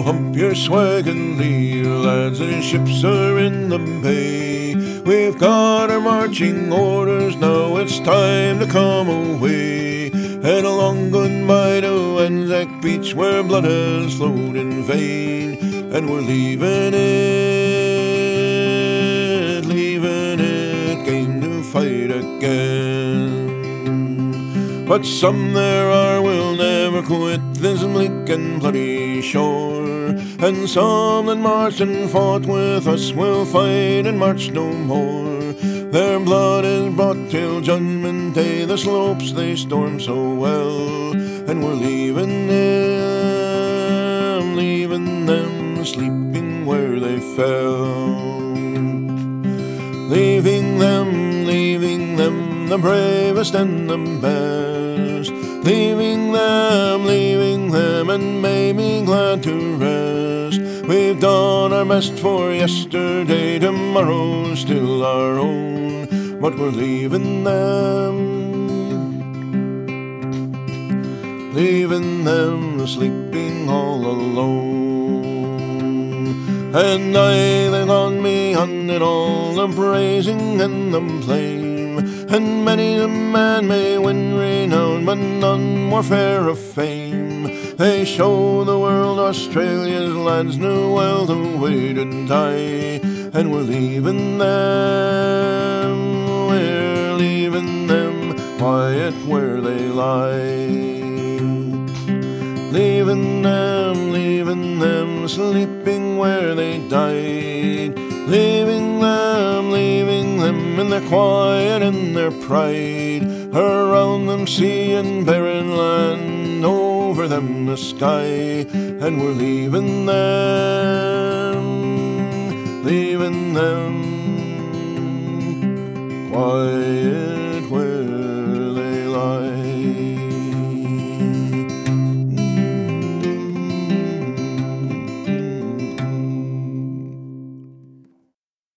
hump your swag and leave, lads, the ships are in the bay. We've got our marching orders, now it's time to come away. And a long goodbye to Anzac Beach, where blood has flowed in vain. And we're leaving it, game to fight again. But some there are will never quit this bleak and bloody shore, and some that marched and fought with us will fight and march no more. Their blood is brought till Judgment Day, the slopes they stormed so well, and we're leaving them sleeping where they fell. Leaving them, the bravest and the best. Leaving them, and made me glad to rest. We've done our best for yesterday, tomorrow's still our own, but we're leaving them sleeping all alone. And I think on me hundred all the praising and the blame, and many a man may win renown, but none more fair of fame. They show the world Australia's lads knew well the way to die, and we're leaving them quiet where they lie. Leaving them sleeping where they died. Leaving them in their quiet and their pride. Around them sea and barren land, over them the sky. And we're leaving them